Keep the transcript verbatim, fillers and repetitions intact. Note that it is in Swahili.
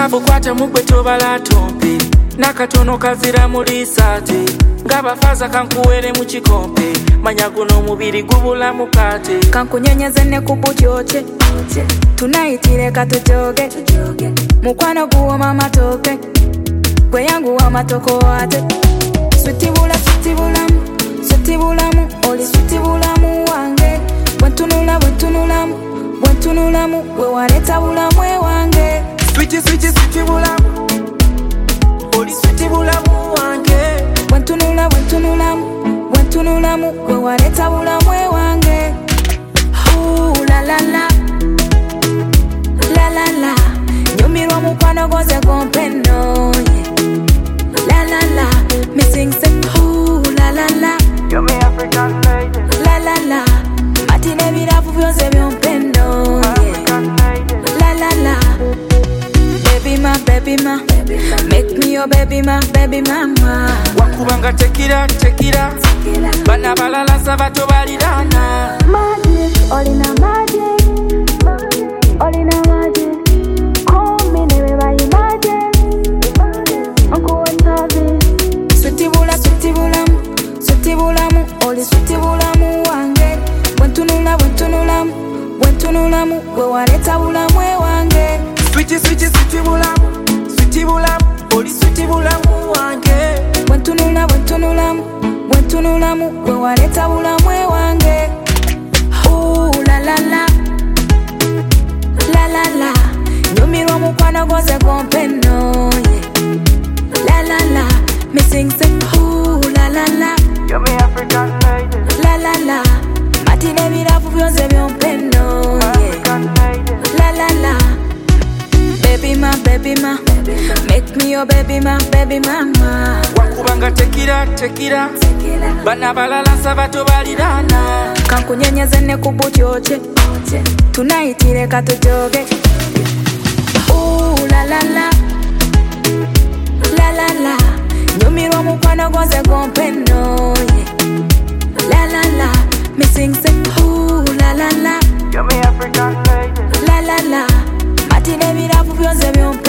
Kafu kwata mugwe tobala tompe nakatono kazira muri sate ngabafaza kankuwere mu kikompe manyaguno mubiri gubula mukate kankunyonyeze ne kubutyoche tunayitire katujoge mukwano guwoma matoke gwe yangu wa matoko ate switibula switibulamu switibulamu oli switibulamu wange bwentunula bwentunulamu bwentunulamu gwe waleta bulamwe wange switi switi switibulamu oli switibulamu wange bwentunula bwentunulamu bwentunulamu gwe waleta bulamwe wange Ooh la la la la la la nyumirwa mukwano goze gompeno la la la me sing sing ooh la la la you're my African lady la la la matine birafu byose byompeno la la la baby ma baby ma make me your baby ma baby mama wakubanga tekira tekira bana balala sabato balirana magic olina magic olina magic call me never by magic uncle watavi switibula switibulamu switibulamu oli switibulamu wange bwentunula bwentunulamu bwentunulamu gwe waleta bulamwe wange switi switi switibulamu switibulamu oli switibulamu wange bwentunula bwentunulamu bwentunulamu gwe waleta bulamwe wange Ooh la la la la la la nyumirwa mukwano goze gompeno la la la me sing sing ooh la la la you're my African lady la la la matine birafu byose byompeno la la la baby ma baby ma make me your baby ma baby mama wakubanga tekira tekira bana balala sabato balirana kankunyonyeze ne kubutyoche tunayitire katujoge Ooh la la la la la la nyumirwa mukwano goze gompeno la la la me sing sing ooh la la la you're my African lady la la la matine birafu byose byompeno